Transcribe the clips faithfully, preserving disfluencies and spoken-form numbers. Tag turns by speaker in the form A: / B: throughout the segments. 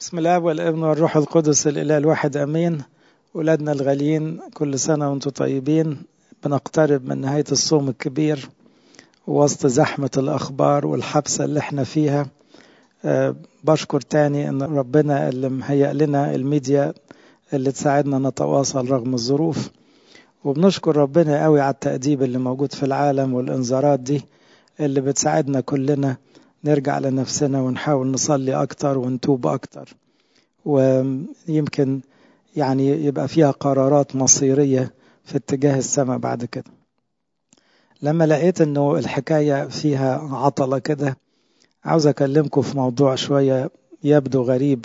A: بسم الله والابن والروح القدس الإله الواحد أمين. أولادنا الغاليين، كل سنة وانتم طيبين. بنقترب من نهاية الصوم الكبير وسط زحمة الأخبار والحبسة اللي احنا فيها. أه بشكر تاني ان ربنا اللي مهيأ لنا الميديا اللي تساعدنا نتواصل رغم الظروف، وبنشكر ربنا قوي على التأديب اللي موجود في العالم والإنذارات دي اللي بتساعدنا كلنا نرجع لنفسنا ونحاول نصلي أكتر ونتوب أكتر، ويمكن يعني يبقى فيها قرارات مصيرية في اتجاه السماء بعد كده. لما لقيت انه الحكاية فيها عطلة كده، عاوز اكلمكم في موضوع شوية يبدو غريب،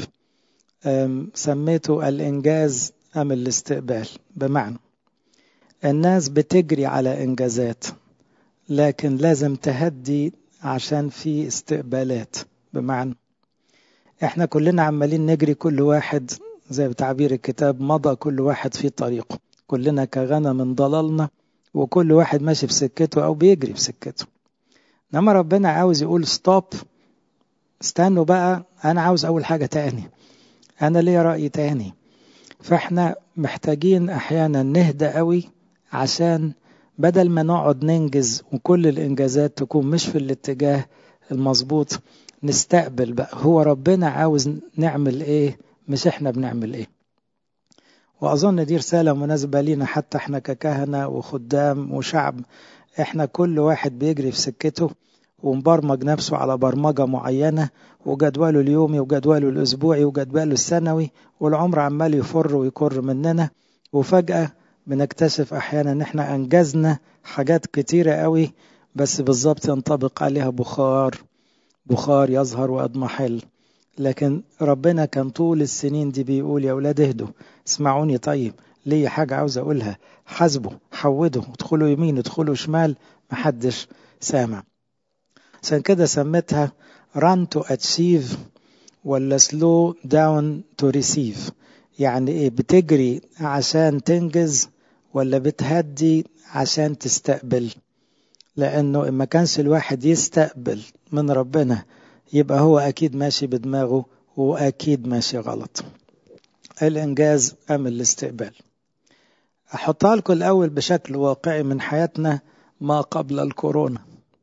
A: سميته الانجاز ام الاستقبال. بمعنى الناس بتجري على انجازات، لكن لازم تهدي عشان في استقبالات. بمعنى احنا كلنا عمالين نجري، كل واحد زي بتعبير الكتاب مضى كل واحد في طريقه، كلنا كغنم ضللنا وكل واحد ماشي بسكته او بيجري بسكته. انما ربنا عاوز يقول ستوب، استنوا بقى، انا عاوز اول حاجة تاني، انا ليا رأي تاني. فاحنا محتاجين احيانا نهدى قوي، عشان بدل ما نقعد ننجز وكل الانجازات تكون مش في الاتجاه المظبوط، نستقبل بقى هو ربنا عاوز نعمل ايه، مش احنا بنعمل ايه. واظن دي رسالة مناسبة لينا حتى احنا ككهنة وخدام وشعب. احنا كل واحد بيجري في سكته ومبرمج نفسه على برمجة معينة، وجدوله اليومي وجدوله الاسبوعي وجدوله السنوي، والعمر عمال يفر ويكر مننا، وفجأة بنكتشف احيانا ان احنا انجزنا حاجات كتيرة قوي، بس بالظبط ينطبق عليها بخار بخار يظهر وأضمحل. لكن ربنا كان طول السنين دي بيقول يا أولاد اهدوا، اسمعوني، طيب ليه حاجة عاوز أقولها، حاسبوا، حودوا، ادخلوا يمين ادخلوا شمال، محدش سامع. عشان كده سميتها run to achieve ولا slow down to receive. يعني ايه، بتجري عشان تنجز ولا بتهدي عشان تستقبل؟ لأنه إما كانش الواحد يستقبل من ربنا، يبقى هو أكيد ماشي بدماغه وأكيد ماشي غلط. الإنجاز أم الاستقبال؟ أحطها لكم الأول بشكل واقعي من حياتنا ما قبل الكورونا.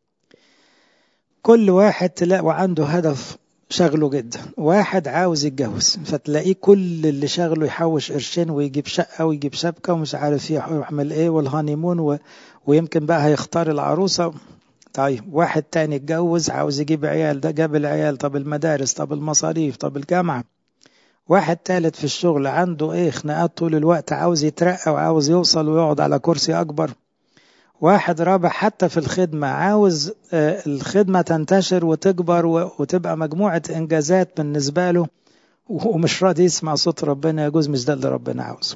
A: كل واحد تلاقوا عنده هدف شغله جدا. واحد عاوز يتجوز، فتلاقيه كل اللي شغله يحوش قرشين ويجيب شقة ويجيب شبكة ومش عارف يعمل ايه والهانيمون و... ويمكن بقى هيختار العروسة. طيب واحد تاني اتجوز عاوز يجيب عيال، ده جاب العيال، طب المدارس، طب المصاريف، طب الجامعة. واحد تالت في الشغل عنده ايه، خناقات طول الوقت، عاوز يترقى وعاوز يوصل ويقعد على كرسي اكبر. واحد رابع حتى في الخدمة عاوز الخدمة تنتشر وتكبر وتبقى مجموعة انجازات بالنسبة له، ومش راضي يسمع صوت ربنا. يجوز مش ده اللي ربنا عاوزه.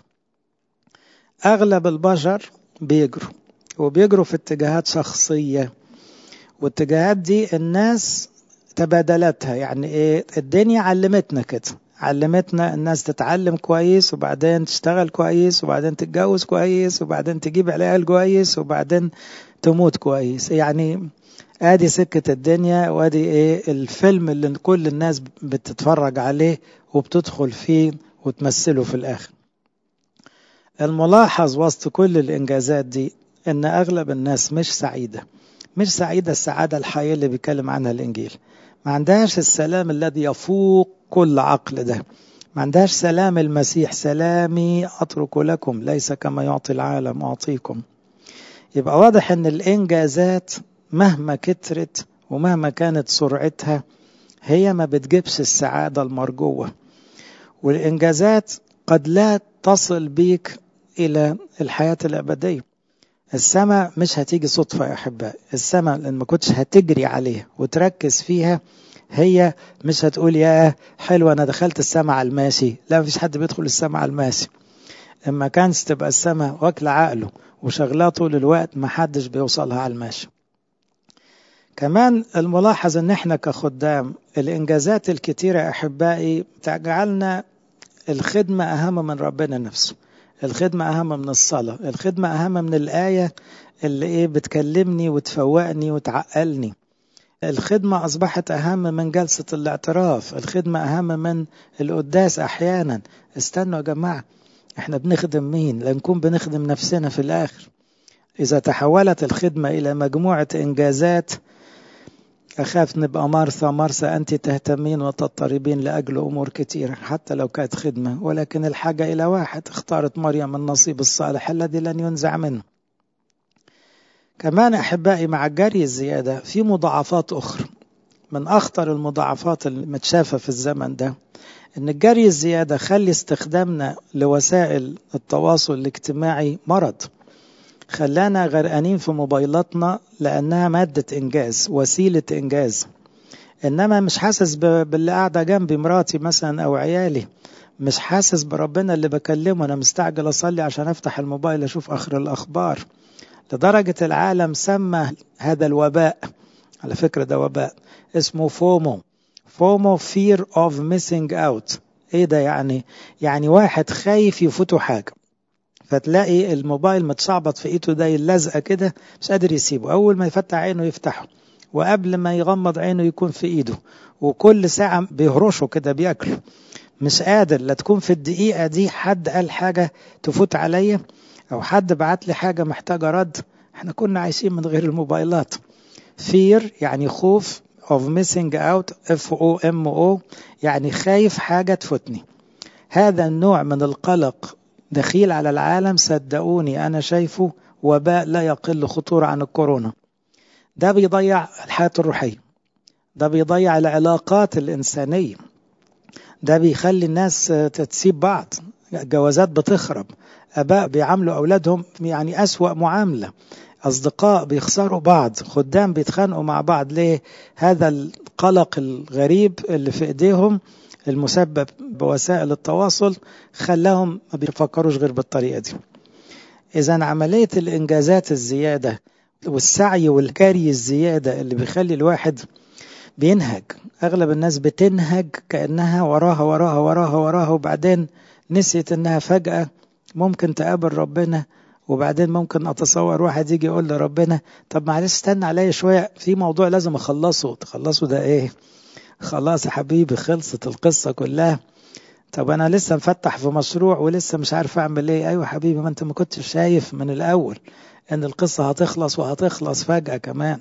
A: اغلب البشر بيجروا وبيجروا في اتجاهات شخصية، والاتجاهات دي الناس تبادلتها. يعني ايه، الدنيا علمتنا كده، علمتنا الناس تتعلم كويس وبعدين تشتغل كويس وبعدين تتجوز كويس وبعدين تجيب عيال كويس وبعدين تموت كويس. يعني ادي سكة الدنيا، وادي ايه الفيلم اللي كل الناس بتتفرج عليه وبتدخل فيه وتمثله في الاخر. الملاحظ وسط كل الانجازات دي ان اغلب الناس مش سعيدة، مش سعيدة السعادة الحقيقية اللي بيتكلم عنها الإنجيل. ما عندهاش السلام الذي يفوق كل عقل ده، ما عندهاش سلام المسيح، سلامي أترك لكم ليس كما يعطي العالم أعطيكم. يبقى واضح أن الإنجازات مهما كترت ومهما كانت سرعتها هي ما بتجيبش السعادة المرجوة، والإنجازات قد لا تصل بيك إلى الحياة الأبدية. السماء مش هتيجي صدفة يا أحبائي، السماء لأن ما كنتش هتجري عليها وتركز فيها، هي مش هتقول يا حلوة أنا دخلت السماء على الماشي. لا، مفيش حد بيدخل السماء على الماشي. إما كانت تبقى السماء واكلة عقله وشغلها طول الوقت، ما حدش بيوصلها على الماشي. كمان الملاحظ أن احنا كخدام الإنجازات الكتيرة يا أحبائي تجعلنا الخدمة أهم من ربنا نفسه، الخدمة أهم من الصلاة، الخدمة أهم من الآية اللي إيه بتكلمني وتفوقني وتعقلني. الخدمة أصبحت أهم من جلسة الاعتراف، الخدمة أهم من القداس أحيانا. استنوا يا جماعة، احنا بنخدم مين؟ لنكون بنخدم نفسنا في الآخر. إذا تحولت الخدمة إلى مجموعة إنجازات أخاف نبقى مرثى مرثى أنت تهتمين وتضطربين لأجل أمور كتيرة، حتى لو كانت خدمة، ولكن الحاجة إلى واحد. اختارت مريم النصيب الصالح الذي لن ينزع منه. كمان أحبائي، مع الجري الزيادة في مضاعفات أخرى. من أخطر المضاعفات المتشافة في الزمن ده إن الجري الزيادة خلي استخدامنا لوسائل التواصل الاجتماعي مرض. خلانا غرقانين في موبايلاتنا لأنها مادة إنجاز، وسيلة إنجاز، إنما مش حاسس باللي قاعدة جنبي، مراتي مثلا أو عيالي. مش حاسس بربنا اللي بكلمه. أنا مستعجل أصلي عشان أفتح الموبايل أشوف آخر الأخبار. لدرجة العالم سمى هذا الوباء، على فكرة ده وباء، اسمه فومو. فومو fear of missing out. ايه ده يعني؟ يعني واحد خايف يفوته حاجة، فتلاقي الموبايل متشعبط في ايده ده اللزقة كده، مش قادر يسيبه. اول ما يفتح عينه يفتحه، وقبل ما يغمض عينه يكون في ايده، وكل ساعة بيهرشه كده بياكله. مش قادر، لا تكون في الدقيقة دي حد قال حاجة تفوت عليا، او حد بعت لي حاجة محتاجة رد. احنا كنا عايشين من غير الموبايلات. fear يعني خوف، of missing out F O M O يعني خايف حاجة تفوتني. هذا النوع من القلق دخيل على العالم. صدقوني أنا شايفه وباء لا يقل خطورة عن الكورونا. ده بيضيع الحياة الروحية، ده بيضيع العلاقات الإنسانية، ده بيخلي الناس تسيب بعض، جوازات بتخرب، أباء بيعاملوا أولادهم يعني أسوأ معاملة، أصدقاء بيخسروا بعض، خدام بيتخانقوا مع بعض. ليه؟ هذا القلق الغريب اللي في إيديهم المسبب بوسائل التواصل خلاهم ما بيفكروش غير بالطريقة دي. إذن عملية الإنجازات الزيادة والسعي والكاري الزيادة اللي بيخلي الواحد بينهج. أغلب الناس بتنهج كأنها وراها وراها وراها وراها، وبعدين نسيت أنها فجأة ممكن تقابل ربنا. وبعدين ممكن أتصور واحد يجي يقول لربنا طب معلش استنى عليا شوية في موضوع لازم أخلصه. تخلصه ده إيه؟ خلاص يا حبيبي خلصت القصة كلها. طب أنا لسه مفتح في مشروع ولسه مش عارف أعمل إيه. أيوة حبيبي، ما أنت ما كنتش شايف من الأول أن القصة هتخلص، وهتخلص فجأة كمان.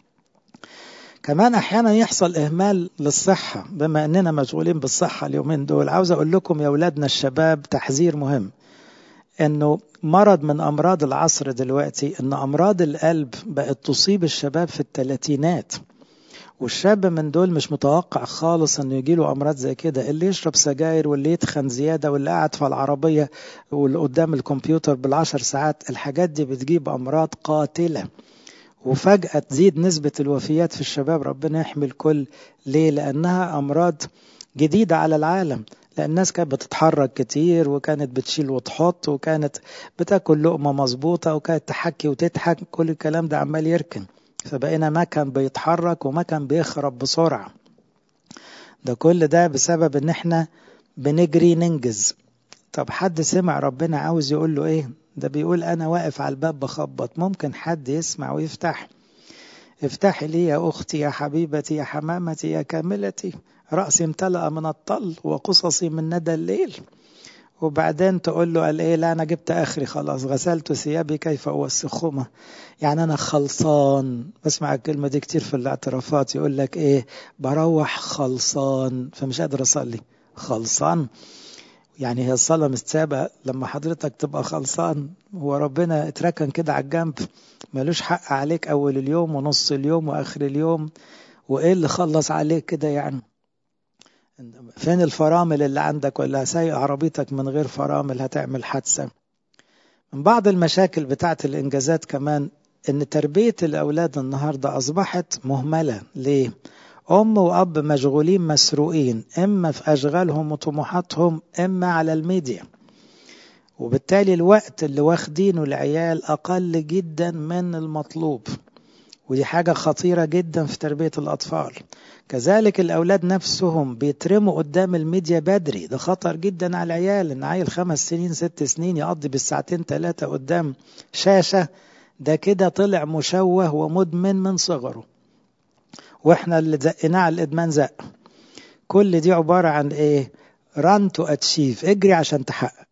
A: كمان أحيانا يحصل إهمال للصحة. بما أننا مشغولين بالصحة اليومين دول، عاوز أقول لكم يا أولادنا الشباب تحذير مهم، أنه مرض من أمراض العصر دلوقتي أن أمراض القلب بقت تصيب الشباب في الثلاثينات. والشاب من دول مش متوقع خالص أنه يجيله أمراض زي كده. اللي يشرب سجاير، واللي يتخن زيادة، واللي قاعد في العربية، واللي قدام الكمبيوتر بالعشر ساعات، الحاجات دي بتجيب أمراض قاتلة. وفجأة تزيد نسبة الوفيات في الشباب. ربنا يحمي الكل. ليه؟ لأنها أمراض جديدة على العالم. لأن الناس كانت بتتحرك كتير، وكانت بتشيل وتحط، وكانت بتاكل لقمة مظبوطة، وكانت تحكي وتضحك. كل الكلام ده عمال يركن، فبقينا ما كان بيتحرك وما كان بيخرب بسرعة. ده كل ده بسبب ان احنا بنجري ننجز. طب حد سمع ربنا عاوز يقول له ايه؟ ده بيقول انا واقف على الباب بخبط، ممكن حد يسمع ويفتح. افتحي لي يا اختي يا حبيبتي يا حمامتي يا كاملتي، رأسي امتلأ من الطل وقصصي من ندى الليل. وبعدين تقول له قال ايه؟ لا انا جبت اخري خلاص، غسلت ثيابي كيف اوسخهما. يعني انا خلصان. بسمع الكلمة دي كتير في الاعترافات، يقول لك ايه؟ بروح خلصان فمش قادر اصلي. خلصان يعني هي الصلاة مستسابة لما حضرتك تبقى خلصان؟ هو ربنا اتركن كده على الجنب؟ ملوش حق عليك اول اليوم ونص اليوم واخر اليوم؟ وايه اللي خلص عليك كده يعني؟ فين الفرامل اللي عندك؟ ولا سايق عربيتك من غير فرامل هتعمل حادثة. من بعض المشاكل بتاعت الإنجازات كمان إن تربية الأولاد النهاردة أصبحت مهملة. ليه؟ أم وأب مشغولين مسروقين، إما في أشغالهم وطموحاتهم، إما على الميديا. وبالتالي الوقت اللي واخدينه العيال أقل جدا من المطلوب، ودي حاجة خطيرة جدا في تربية الأطفال. كذلك الأولاد نفسهم بيترموا قدام الميديا بدري. ده خطر جدا على العيال. إن عيل خمس سنين ست سنين يقضي بالساعتين ثلاثة قدام شاشة، ده كده طلع مشوه ومدمن من صغره. واحنا اللي زقناه على الادمان زق. كل دي عبارة عن ايه؟ run to achieve، اجري عشان تحقق.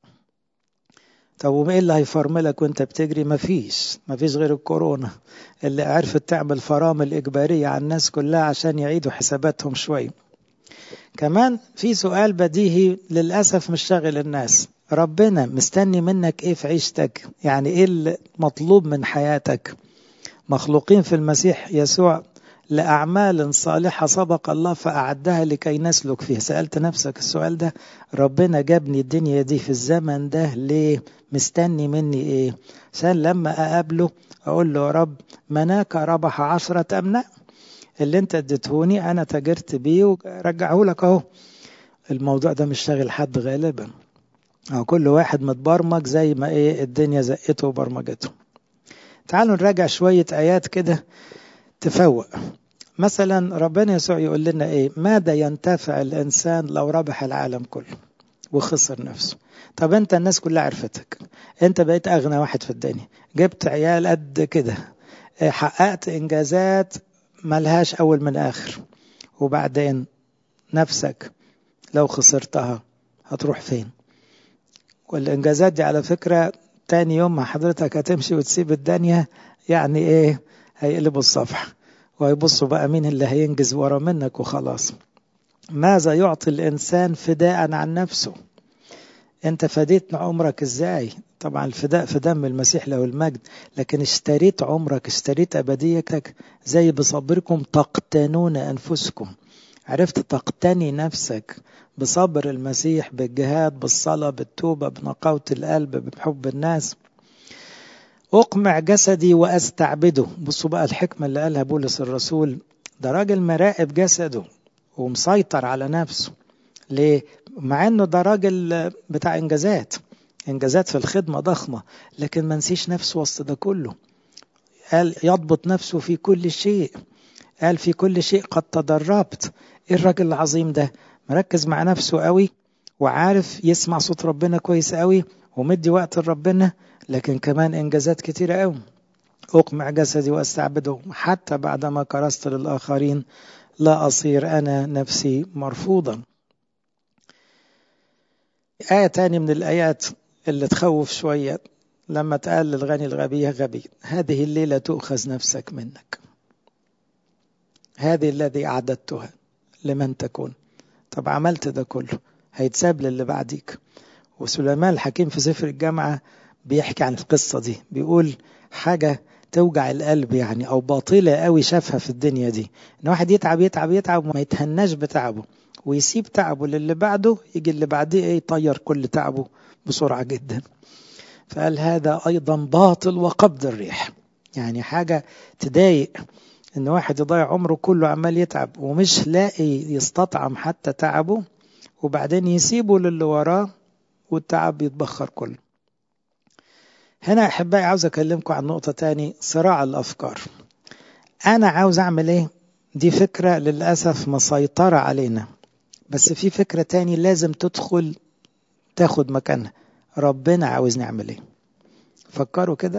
A: طب وايه اللي هيفرملك وانت بتجري؟ مفيش مفيش غير الكورونا اللي عرفت تعمل فرامل اجبارية على الناس كلها عشان يعيدوا حساباتهم شوية. كمان في سؤال بديهي للأسف مش شاغل الناس، ربنا مستني منك ايه في عيشتك؟ يعني ايه المطلوب من حياتك؟ مخلوقين في المسيح يسوع لأعمال صالحة سبق الله فأعدها لكي نسلك فيه. سألت نفسك السؤال ده؟ ربنا جابني الدنيا دي في الزمن ده ليه؟ مستني مني ايه؟ عشان لما أقابله أقول له يا رب مناك ربح عشرة أمناء، اللي انت اديتهوني أنا تاجرت بيه ورجعه لك اهو. الموضوع ده مش شاغل حد غالبا، أو كل واحد متبرمج زي ما ايه الدنيا زقته وبرمجته. تعالوا نراجع شوية آيات كده تفوق. مثلا ربنا يسوع يقول لنا ايه؟ ماذا ينتفع الإنسان لو ربح العالم كله وخسر نفسه؟ طب انت الناس كلها عرفتك، انت بقيت أغنى واحد في الدنيا، جبت عيال قد كده، حققت إنجازات ملهاش أول من آخر، وبعدين نفسك لو خسرتها هتروح فين؟ والإنجازات دي على فكرة تاني يوم مع حضرتك هتمشي وتسيب الدنيا، يعني ايه؟ هيقلبوا الصفحة ويبصوا بقى مين اللي هينجز ورا منك وخلاص. ماذا يعطي الإنسان فداء عن نفسه؟ انت فديت عمرك ازاي؟ طبعا الفداء في دم المسيح له المجد، لكن اشتريت عمرك، اشتريت أبديتك. زي بصبركم تقتنون أنفسكم، عرفت تقتني نفسك بصبر المسيح، بالجهاد، بالصلاة، بالتوبة، بنقاوة القلب، بحب الناس. أقمع جسدي وأستعبده. بصوا بقى الحكمة اللي قالها بولس الرسول، ده راجل مراقب جسده ومسيطر على نفسه. ليه؟ مع انه ده راجل بتاع انجازات، انجازات في الخدمة ضخمة، لكن ما نسيش نفسه وسط ده كله. قال يضبط نفسه في كل شيء، قال في كل شيء قد تدربت. ايه الراجل العظيم ده؟ مركز مع نفسه قوي، وعارف يسمع صوت ربنا كويس قوي، ومدي وقت لربنا، لكن كمان انجازات كتيرة قوي. أقمع جسدي وأستعبده حتى بعدما كرست للآخرين لا أصير أنا نفسي مرفوضا. آية تاني من الآيات اللي تخوف شوية، لما تقال للغني الغبي غبي، هذه الليلة تؤخذ نفسك منك، هذه الذي أعددتها لمن تكون. طب عملت ده كله هيتساب للي بعديك. وسليمان الحكيم في سفر الجامعة بيحكي عن القصة دي، بيقول حاجة توجع القلب يعني، أو باطلة قوي شافها في الدنيا دي، إن واحد يتعب يتعب يتعب وما يتهناش بتعبه ويسيب تعبه للي بعده، يجي اللي بعديه ايه؟ يطير كل تعبه بسرعة جدا. فقال هذا أيضا باطل وقبض الريح. يعني حاجة تضايق إن واحد يضيع عمره كله عمال يتعب ومش لاقي يستطعم حتى تعبه، وبعدين يسيبه للي وراه والتعب يتبخر كله. هنا أحبائي عاوز أكلمكم عن نقطة تاني، صراع الأفكار. أنا عاوز أعمل إيه؟ دي فكرة للأسف مسيطرة علينا، بس في فكرة تاني لازم تدخل تاخد مكانها، ربنا عاوز نعمل إيه؟ فكروا كده،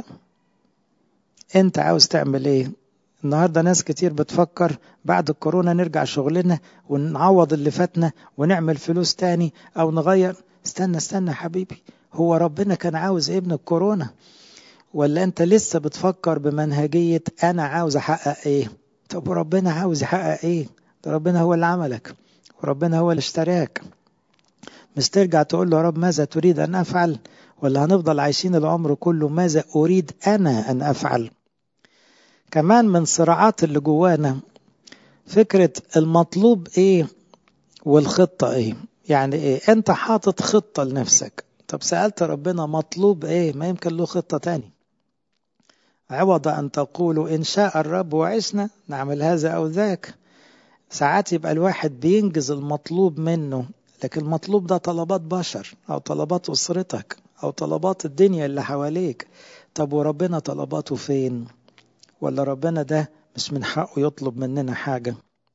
A: أنت عاوز تعمل إيه؟ النهاردة ناس كتير بتفكر بعد الكورونا نرجع شغلنا ونعوض اللي فاتنا ونعمل فلوس تاني أو نغير. استنى استنى حبيبي، هو ربنا كان عاوز إيه من الكورونا؟ ولا أنت لسه بتفكر بمنهجية أنا عاوز أحقق إيه؟ طب وربنا عاوز يحقق إيه؟ ده ربنا هو اللي عملك، وربنا هو اللي اشتراك. مش ترجع تقول له يا رب ماذا تريد أن أفعل؟ ولا هنفضل عايشين العمر كله ماذا أريد أنا أن أفعل؟ كمان من صراعات اللي جوانا فكرة المطلوب إيه والخطة إيه. يعني إيه؟ أنت حاطط خطة لنفسك، طب سألت ربنا مطلوب إيه؟ ما يمكن له خطة تاني. عوض أن تقولوا إن شاء الرب وعشنا نعمل هذا أو ذاك. ساعات يبقى الواحد بينجز المطلوب منه، لكن المطلوب ده طلبات بشر أو طلبات أسرتك أو طلبات الدنيا اللي حواليك. طب وربنا طلباته فين؟ ولا ربنا ده مش من حقه يطلب مننا حاجة؟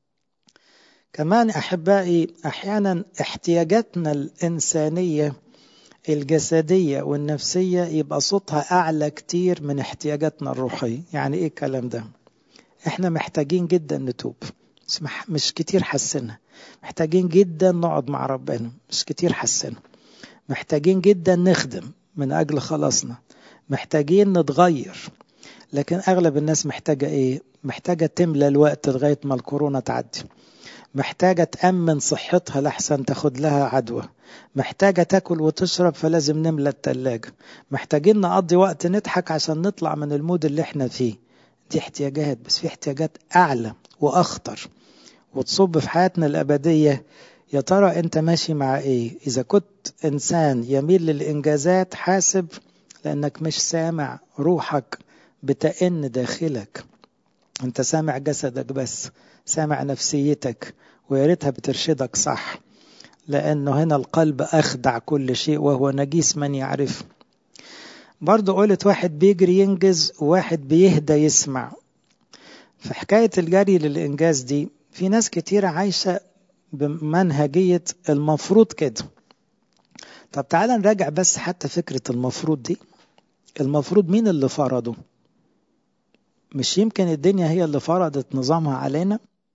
A: كمان أحبائي أحيانا احتياجاتنا الإنسانية الجسدية والنفسية يبقى صوتها أعلى كتير من احتياجاتنا الروحية. يعني إيه الكلام ده؟ إحنا محتاجين جدا نتوب، مش كتير حسنا. محتاجين جدا نقعد مع ربنا، مش كتير حسنا. محتاجين جدا نخدم من أجل خلاصنا، محتاجين نتغير. لكن أغلب الناس محتاجة إيه؟ محتاجة تملى الوقت لغاية ما الكورونا تعدي، محتاجة تأمن صحتها لحسن تاخد لها عدوى، محتاجة تاكل وتشرب فلازم نملى التلاجة، محتاجين نقضي وقت نضحك عشان نطلع من المود اللي احنا فيه. دي احتياجات، بس في احتياجات أعلى وأخطر وتصب في حياتنا الأبدية. يا ترى أنت ماشي مع إيه؟ إذا كنت إنسان يميل للإنجازات حاسب، لأنك مش سامع روحك بتأن داخلك. أنت سامع جسدك بس، سامع نفسيتك، وياريتها بترشدك صح، لأنه هنا القلب أخدع كل شيء وهو نجيس من يعرف. برضو قلت واحد بيجري ينجز وواحد بيهدى يسمع. في حكاية الجري للإنجاز دي في ناس كتيرة عايشة بمنهجية المفروض كده. طب تعالى نراجع بس حتى فكرة المفروض دي. المفروض مين اللي فرضه؟ مش يمكن الدنيا هي اللي فرضت نظامها علينا؟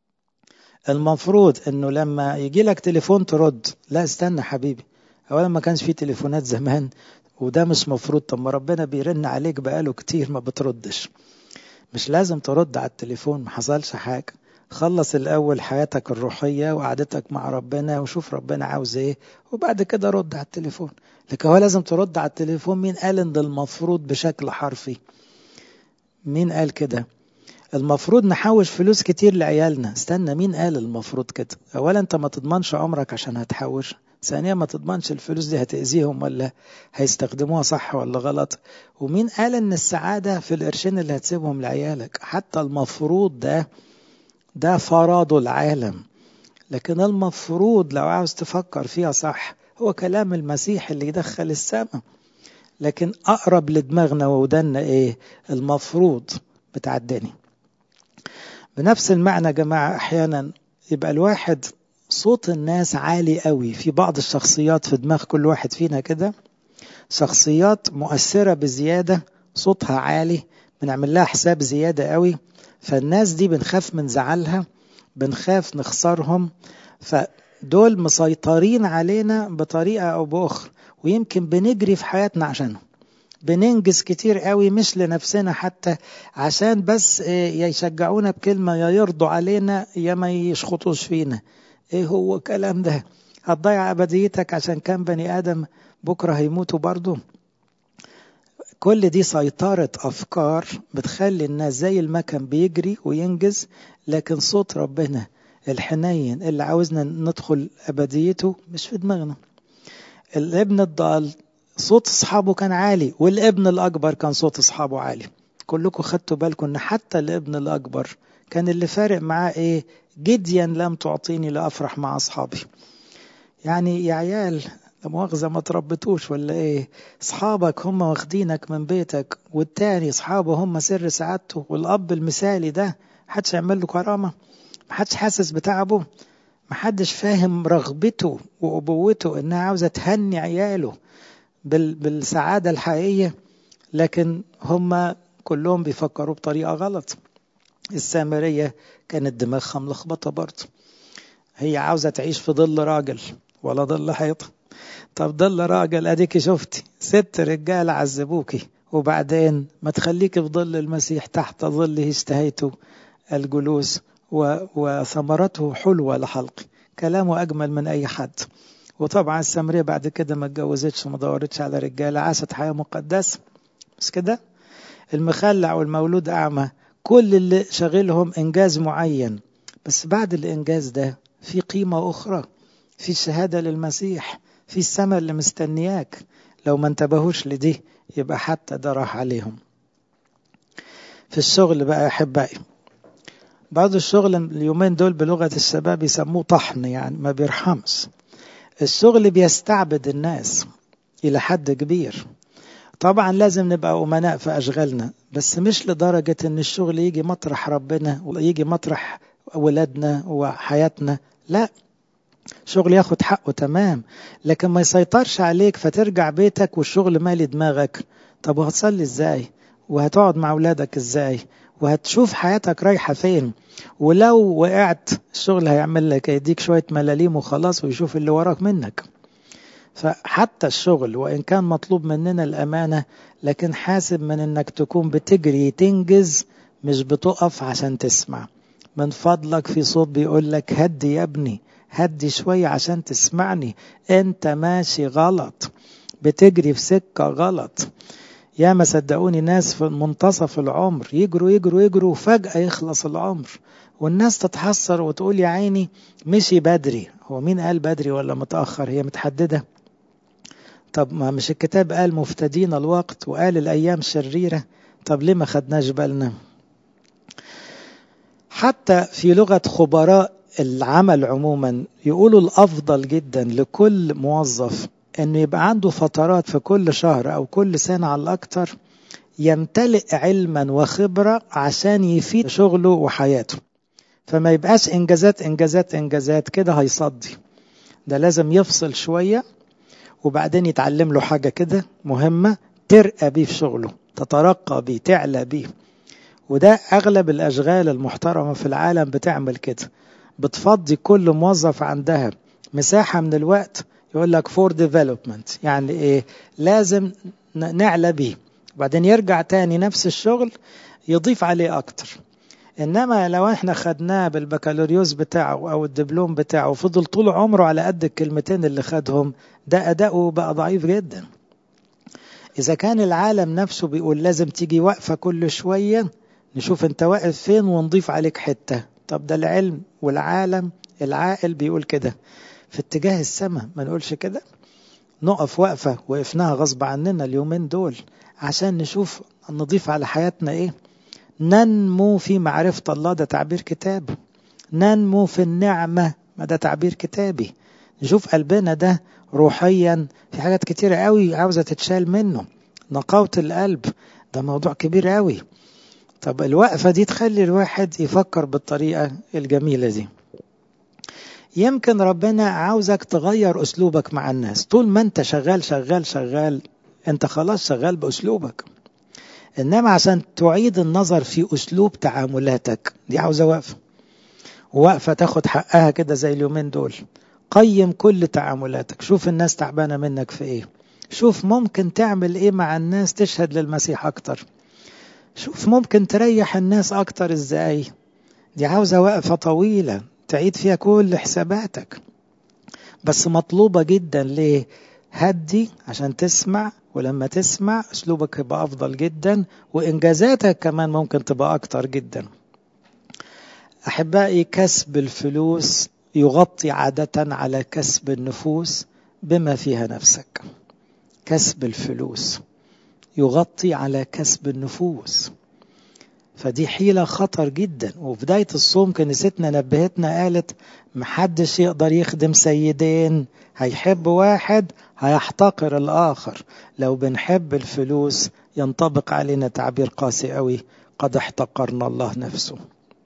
A: المفروض انه لما يجي لك تليفون ترد. لا استنى حبيبي، اولا ما كانش فيه تليفونات زمان وده مش مفروض. طب ما ربنا بيرن عليك بقاله كتير ما بتردش. مش لازم ترد على التليفون، ما حصلش حاجة. خلص الأول حياتك الروحية وقعدتك مع ربنا وشوف ربنا عاوز ايه، وبعد كده رد على التليفون. لكن هو لازم ترد على التليفون؟ مين قال ان المفروض بشكل حرفي؟ مين قال كده؟ المفروض نحوش فلوس كتير لعيالنا. استنى، مين قال المفروض كده؟ اولا انت ما تضمنش عمرك عشان هتحوش، ثانيا ما تضمنش الفلوس دي هتأذيهم ولا هيستخدموها صح ولا غلط، ومين قال ان السعادة في القرشين اللي هتسيبهم لعيالك؟ حتى المفروض ده ده فرض العالم. لكن المفروض لو عاوز تفكر فيها صح هو كلام المسيح اللي يدخل السماء. لكن اقرب لدماغنا وودنا ايه؟ المفروض بتاع الدنيا. بنفس المعنى يا جماعة أحيانا يبقى الواحد صوت الناس عالي قوي. في بعض الشخصيات في دماغ كل واحد فينا كده شخصيات مؤثرة بزيادة، صوتها عالي، بنعمل لها حساب زيادة قوي. فالناس دي بنخاف من زعلها، بنخاف نخسرهم، فدول مسيطرين علينا بطريقة أو بأخرى، ويمكن بنجري في حياتنا عشانهم. بننجز كتير قوي مش لنفسنا حتى، عشان بس يا يشجعونا بكلمة يا يرضوا علينا يا ما يشخطوش فينا. ايه هو الكلام ده؟ هتضيع أبديتك عشان كان بني آدم بكرة هيموتوا برضو. كل دي سيطرة أفكار بتخلي الناس زي المكن بيجري وينجز، لكن صوت ربنا الحنين اللي عاوزنا ندخل أبديته مش في دماغنا. الابن الضال صوت أصحابه كان عالي، والابن الأكبر كان صوت أصحابه عالي. كلكم خدتوا بالكم أن حتى الابن الأكبر كان اللي فارق معاه إيه؟ جديا لم تعطيني لأفرح مع أصحابي. يعني يا عيال مؤاخذة ما تربتوش ولا إيه؟ أصحابك هم واخدينك من بيتك، والتاني أصحابه هم سر سعادته. والأب المثالي ده محدش يعمل له كرامة، محدش حاسس بتعبه، محدش فاهم رغبته وأبوته إنها عاوزة تهني عياله بالسعادة الحقيقية. لكن هم كلهم بيفكروا بطريقة غلط. السامرية كانت دماغها ملخبطة برضه، هي عاوزة تعيش في ظل راجل ولا ظل حيطة. طب ظل راجل اديكي شفتي ست رجال عذبوكي، وبعدين ما تخليكي في ظل المسيح تحت ظله اشتهيت الجلوس وثمرته حلوة لحلقي. كلامه أجمل من أي حد. وطبعا السامرية بعد كده ما اتجوزتش وما دورتش على رجالة، عاشت حياة مقدسة. بس كده المخلع والمولود أعمى كل اللي شغلهم إنجاز معين، بس بعد الإنجاز ده في قيمة أخرى، في الشهادة للمسيح، في السماء اللي مستنياك. لو ما انتبهوش لدي يبقى حتى ده راح عليهم. في الشغل بقى يا أحبائي، بعض الشغل اليومين دول بلغة الشباب يسموه طحن، يعني ما بيرحمش. الشغل بيستعبد الناس إلى حد كبير. طبعا لازم نبقى أمناء في أشغالنا، بس مش لدرجة أن الشغل يجي مطرح ربنا ويجي مطرح ولادنا وحياتنا. لا، شغل ياخد حقه تمام، لكن ما يسيطرش عليك فترجع بيتك والشغل مالي دماغك. طب وهتصلي ازاي؟ وهتقعد مع أولادك ازاي؟ وهتشوف حياتك رايحة فين. ولو وقعت الشغل هيعمل لك يديك شوية ملاليم وخلاص ويشوف اللي وراك منك. فحتى الشغل وإن كان مطلوب مننا الأمانة، لكن حاسب من أنك تكون بتجري تنجز، مش بتقف عشان تسمع. من فضلك في صوت بيقول لك هدي يا ابني، هدي شوية عشان تسمعني، انت ماشي غلط، بتجري في سكة غلط. يا ما صدقوني ناس في منتصف العمر يجروا يجروا يجروا وفجأة يخلص العمر، والناس تتحسر وتقول يا عيني مشي بدري. هو مين قال بدري ولا متأخر؟ هي متحددة؟ طب ما مش الكتاب قال مفتدين الوقت وقال الأيام شريرة؟ طب ليه ما خدناش بالنا؟ حتى في لغة خبراء العمل عموما يقولوا الأفضل جدا لكل موظف أنه يبقى عنده فترات في كل شهر أو كل سنة على الأكثر يمتلئ علما وخبرة عشان يفيد شغله وحياته. فما يبقاش إنجازات إنجازات إنجازات كده هيصدي. ده لازم يفصل شوية وبعدين يتعلم له حاجة كده مهمة ترقى بيه في شغله، تترقى بيه، تعلى بيه. وده أغلب الأشغال المحترمة في العالم بتعمل كده، بتفضي كل موظف عندها مساحة من الوقت. يقول لك for development، يعني إيه؟ لازم نعلى بيه، وبعدين يرجع تاني نفس الشغل يضيف عليه أكتر. إنما لو إحنا خدناه بالبكالوريوس بتاعه أو الدبلوم بتاعه وفضل طول عمره على قد الكلمتين اللي خدهم، ده أداؤه بقى ضعيف جدا. إذا كان العالم نفسه بيقول لازم تيجي وقفة كل شوية نشوف انت واقف فين ونضيف عليك حتة، طب ده العلم والعالم العاقل بيقول كده في اتجاه السماء، ما نقولش كده؟ نقف وقفة وقفناها غصب عننا اليومين دول عشان نشوف نضيف على حياتنا ايه. ننمو في معرفة الله، ده تعبير كتاب. ننمو في النعمة، ما ده تعبير كتابي. نشوف قلبنا ده روحيا في حاجات كتيرة قوي عاوزة تتشال منه. نقاوة القلب ده موضوع كبير قوي. طب الوقفة دي تخلي الواحد يفكر بالطريقة الجميلة دي. يمكن ربنا عاوزك تغير أسلوبك مع الناس. طول ما انت شغال شغال شغال انت خلاص شغال بأسلوبك، إنما عشان تعيد النظر في أسلوب تعاملاتك دي عاوزة وقفة، ووقفة تاخد حقها كده زي اليومين دول. قيم كل تعاملاتك، شوف الناس تعبانة منك في ايه، شوف ممكن تعمل ايه مع الناس تشهد للمسيح اكتر، شوف ممكن تريح الناس اكتر ازاي. دي عاوزة وقفة طويلة تعيد فيها كل حساباتك، بس مطلوبة جدا. ليه؟ هدي عشان تسمع، ولما تسمع اسلوبك يبقى افضل جدا، وانجازاتك كمان ممكن تبقى اكتر جدا. احبائي، كسب الفلوس يغطي عادة على كسب النفوس بما فيها نفسك. كسب الفلوس يغطي على كسب النفوس، فدي حيلة خطر جدا. وبداية الصوم كنيستنا نبهتنا، قالت محدش يقدر يخدم سيدين، هيحب واحد هيحتقر الآخر. لو بنحب الفلوس ينطبق علينا تعبير قاسي قوي، قد احتقرنا الله نفسه.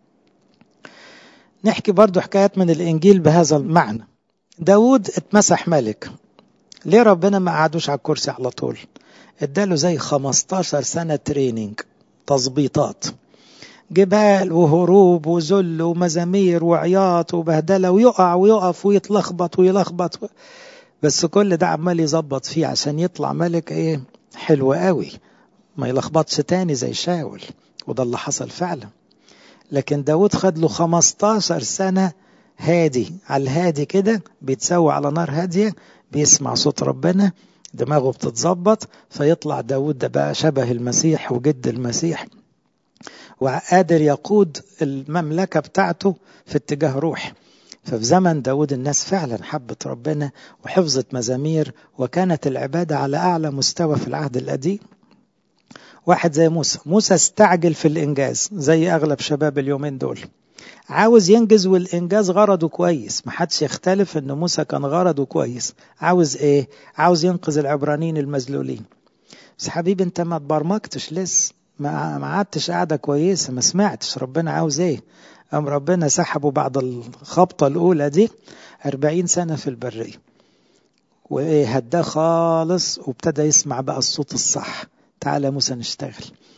A: نحكي برضو حكايات من الإنجيل بهذا المعنى. داود اتمسح ملك، ليه ربنا ما قعدوش على الكرسي على طول؟ اداله زي خمستاشر سنة ترينينج، تظبيطات، جبال وهروب وذل ومزامير وعياط وبهدلة، ويقع ويقف ويتلخبط ويلخبط، بس كل ده عمال يظبط فيه عشان يطلع ملك ايه حلو قوي، ما يلخبطش تاني زي شاول. وده اللي حصل فعلا. لكن داود خد له خمستاشر سنة هادي على الهادي كده، بيتسوى على نار هادية، بيسمع صوت ربنا، دماغه بتتظبط، فيطلع داود ده بقى شبه المسيح وجد المسيح، وقادر يقود المملكة بتاعته في اتجاه روح. ففي زمن داود الناس فعلا حبت ربنا وحفظت مزامير، وكانت العبادة على أعلى مستوى في العهد القديم. واحد زي موسى، موسى استعجل في الإنجاز زي أغلب شباب اليومين دول، عاوز ينجز، والإنجاز غرضه كويس، محدش يختلف أن موسى كان غرضه كويس. عاوز إيه؟ عاوز ينقذ العبرانيين المذلولين. بس حبيبي انت ما تبرمجتش لسه، ما عادتش قاعدة كويسة، ما سمعتش ربنا عاوز ايه. ام ربنا سحبه بعد الخبطة الاولى دي اربعين سنة في البرية، وايه هداه خالص، وابتدى يسمع بقى الصوت الصح، تعالى موسى نشتغل.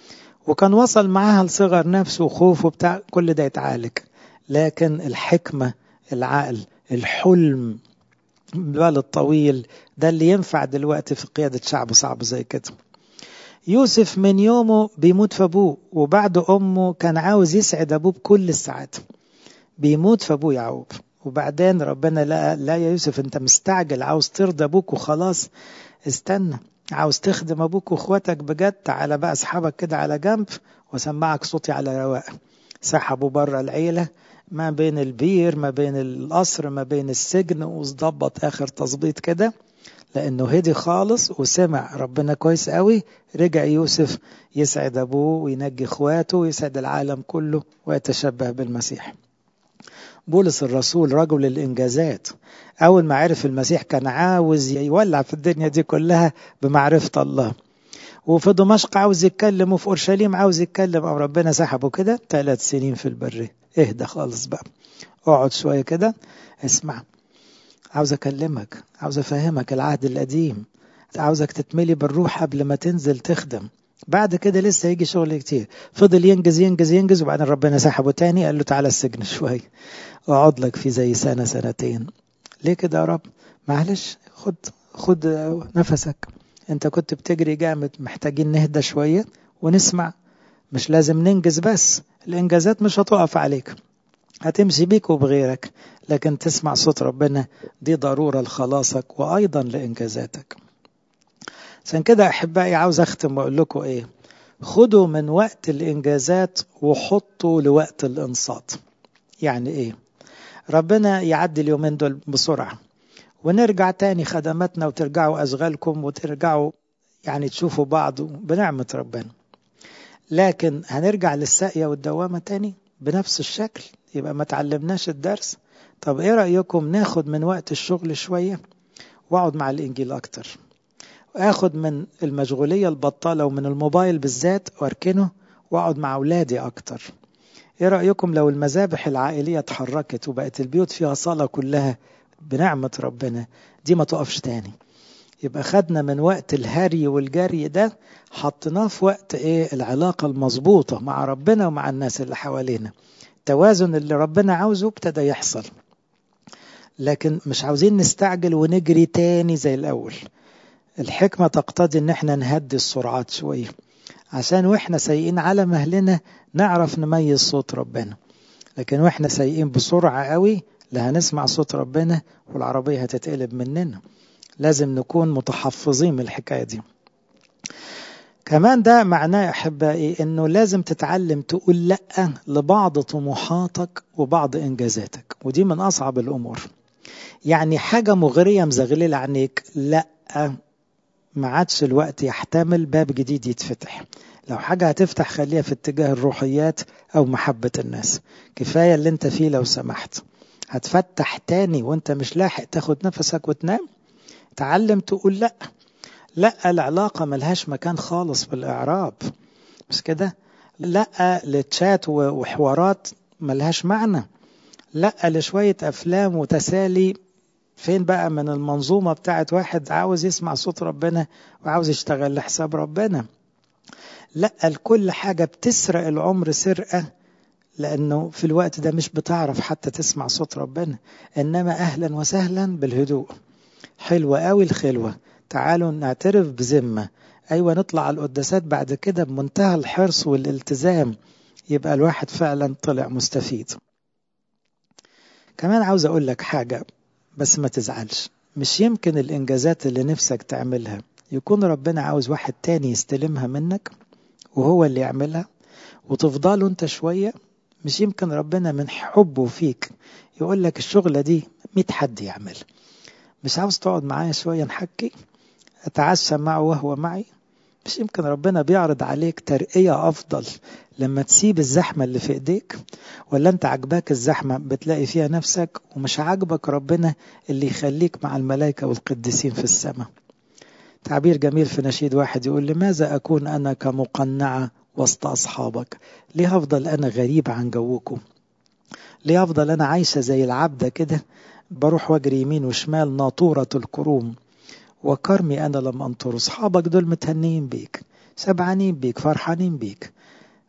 A: وكان وصل معاها لصغر نفسه وخوفه بتاع كل ده يتعالج. لكن الحكمة، العقل، الحلم، البال الطويل، ده اللي ينفع دلوقتي في قيادة شعب صعب زي كده. يوسف من يومه بيموت في أبوه، وبعد أمه كان عاوز يسعد أبوه بكل السعادة، بيموت في أبوه يعقوب. وبعدين ربنا لا لا يا يوسف أنت مستعجل، عاوز ترضى أبوك وخلاص، استنى، عاوز تخدم أبوك وأخواتك بجد، تعالى بقى أصحابك كده على جنب وسمعك صوتي على رواق. سحبوا بره العيلة، ما بين البير ما بين القصر ما بين السجن، وظبط آخر تظبيط كده، لأنه هدي خالص وسمع ربنا كويس قوي. رجع يوسف يسعد أبوه وينجي إخواته ويسعد العالم كله ويتشبه بالمسيح. بولس الرسول رجل الإنجازات، أول ما عرف المسيح كان عاوز يولع في الدنيا دي كلها بمعرفة الله، وفي دمشق عاوز يتكلم، وفي أورشليم عاوز يتكلم، أو ربنا سحبه كده ثلاث سنين في البرية. اهدى خالص بقى، اقعد شوية كده، اسمع، عاوز أكلمك، عاوز أفهمك العهد القديم، عاوزك تتملي بالروح قبل ما تنزل تخدم، بعد كده لسه هيجي شغل كتير. فضل ينجز ينجز ينجز، وبعدين ربنا سحبه تاني، قال له تعالى السجن شوية، اقعد لك في زي سنة سنتين. ليه كده يا رب؟ معلش، خد خد نفسك، انت كنت بتجري جامد، محتاجين نهدى شوية ونسمع. مش لازم ننجز، بس الانجازات مش هتقف عليك، هتمشي بيك وبغيرك، لكن تسمع صوت ربنا دي ضرورة لخلاصك وأيضا لإنجازاتك. عشان كده أحبائي عاوز أختم وأقول لكم إيه، خدوا من وقت الإنجازات وحطوا لوقت الإنصات. يعني إيه؟ ربنا يعدي اليومين دول بسرعة ونرجع تاني خدماتنا، وترجعوا أشغالكم، وترجعوا يعني تشوفوا بعض بنعمة ربنا. لكن هنرجع للساقية والدوامة تاني بنفس الشكل، يبقى ما تعلمناش الدرس. طب ايه رأيكم ناخد من وقت الشغل شوية واقعد مع الانجيل اكتر، واخد من المشغولية البطالة ومن الموبايل بالذات واركنه، واقعد مع اولادي اكتر. ايه رأيكم لو المذابح العائلية اتحركت وبقت البيوت فيها صلاة كلها بنعمة ربنا، دي ما تقفش تاني. يبقى خدنا من وقت الهري والجري ده، حطيناه في وقت ايه؟ العلاقة المظبوطة مع ربنا ومع الناس اللي حوالينا. التوازن اللي ربنا عاوزه ابتدى يحصل، لكن مش عاوزين نستعجل ونجري تاني زي الأول. الحكمة تقتضي ان احنا نهدي السرعات شوية، عشان واحنا سايقين على مهلنا نعرف نميز صوت ربنا. لكن واحنا سايقين بسرعة قوي لا هنسمع صوت ربنا والعربية هتتقلب مننا. لازم نكون متحفظين من الحكاية دي. كمان ده معناه أحبائي أنه لازم تتعلم تقول لأ لبعض طموحاتك وبعض إنجازاتك، ودي من أصعب الأمور. يعني حاجة مغرية مزغللة عنيك، لأ، ما عادش الوقت يحتمل باب جديد يتفتح. لو حاجة هتفتح خليها في اتجاه الروحيات أو محبة الناس، كفاية اللي انت فيه لو سمحت. هتفتح تاني وانت مش لاحق تاخد نفسك وتنام. تعلم تقول لأ. لأ العلاقة ملهاش مكان خالص في الإعراب، مش كده؟ لأ للتشات وحوارات ملهاش معنى. لأ لشوية أفلام وتسالي، فين بقى من المنظومة بتاعت واحد عاوز يسمع صوت ربنا وعاوز يشتغل لحساب ربنا. لأ لكل حاجة بتسرق العمر سرقة، لأنه في الوقت ده مش بتعرف حتى تسمع صوت ربنا. إنما أهلا وسهلا بالهدوء، حلوة قوي الخلوة، تعالوا نعترف بذمة، أيوة نطلع على القداسات بعد كده بمنتهى الحرص والالتزام، يبقى الواحد فعلا طلع مستفيد. كمان عاوز أقول لك حاجة بس ما تزعلش، مش يمكن الإنجازات اللي نفسك تعملها يكون ربنا عاوز واحد تاني يستلمها منك وهو اللي يعملها وتفضلوا انت شوية؟ مش يمكن ربنا من حبه فيك يقول لك الشغلة دي مئة حد يعمل، مش عاوز تقعد معايا شوية نحكي أتعشى معه وهو معي؟ مش يمكن ربنا بيعرض عليك ترقية أفضل لما تسيب الزحمة اللي في إيديك؟ ولا أنت عجباك الزحمة بتلاقي فيها نفسك ومش عجبك ربنا اللي يخليك مع الملائكة والقديسين في السماء؟ تعبير جميل في نشيد واحد يقول: لماذا أكون أنا كمقنعة وسط أصحابك؟ ليه أفضل أنا غريب عن جوكم؟ ليه أفضل أنا عايشة زي العبدة كده، بروح واجري يمين وشمال ناطورة الكروم، وكرمي أنا لم أنطر؟ أصحابك دول متهنين بيك، سبعانين بيك، فرحانين بيك،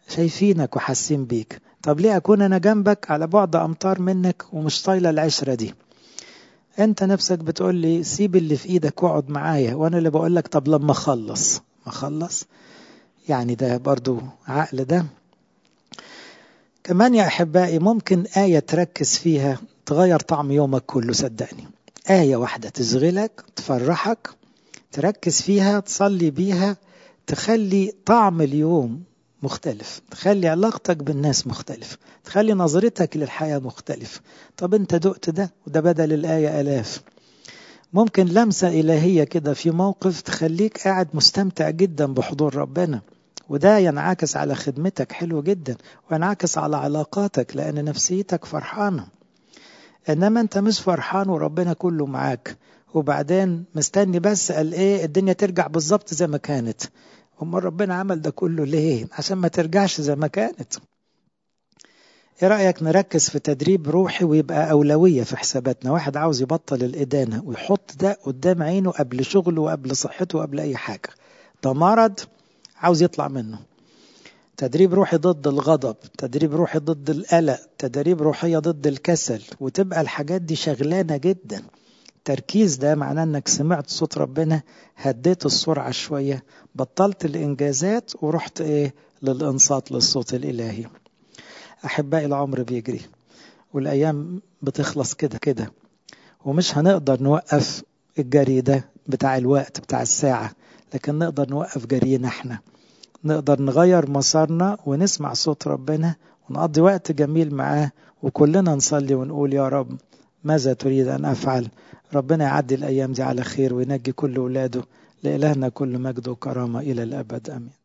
A: شايفينك وحاسين بيك. طب ليه أكون أنا جنبك على بعد أمتار منك ومش طايلة العشرة دي؟ أنت نفسك بتقول لي سيب اللي في إيدك واقعد معايا، وأنا اللي بقول لك طب لما أخلص ما أخلص. يعني ده برضو عقل ده. كمان يا أحبائي ممكن آية تركز فيها تغير طعم يومك كله. صدقني، آية واحدة تشغلك تفرحك تركز فيها تصلي بيها تخلي طعم اليوم مختلف، تخلي علاقتك بالناس مختلف، تخلي نظرتك للحياة مختلف. طب انت دقت ده، وده بدل الآية آلاف. ممكن لمسة إلهية كده في موقف تخليك قاعد مستمتع جدا بحضور ربنا، وده ينعكس على خدمتك حلو جدا، وينعكس على علاقاتك لأن نفسيتك فرحانة. إنما أنت مش فرحان وربنا كله معاك، وبعدين مستني بس قال إيه الدنيا ترجع بالظبط زي ما كانت. أما ربنا عمل ده كله ليه؟ عشان ما ترجعش زي ما كانت. إيه رأيك نركز في تدريب روحي ويبقى أولوية في حساباتنا؟ واحد عاوز يبطل الإدانة ويحط ده قدام عينه قبل شغله وقبل صحته وقبل أي حاجة. ده مرض عاوز يطلع منه. تدريب روحي ضد الغضب، تدريب روحي ضد القلق، تدريب روحية ضد الكسل، وتبقى الحاجات دي شغلانة جدا. التركيز ده معناه انك سمعت صوت ربنا، هديت السرعة شوية، بطلت الانجازات ورحت ايه للانصات للصوت الالهي. احبائي العمر بيجري والايام بتخلص كده كده، ومش هنقدر نوقف الجري ده بتاع الوقت بتاع الساعة، لكن نقدر نوقف جرينا احنا. نقدر نغير مسارنا ونسمع صوت ربنا ونقضي وقت جميل معاه، وكلنا نصلي ونقول يا رب ماذا تريد أن أفعل. ربنا يعدي الأيام دي على خير وينجي كل ولاده. لإلهنا كل مجد وكرامة إلى الأبد، آمين.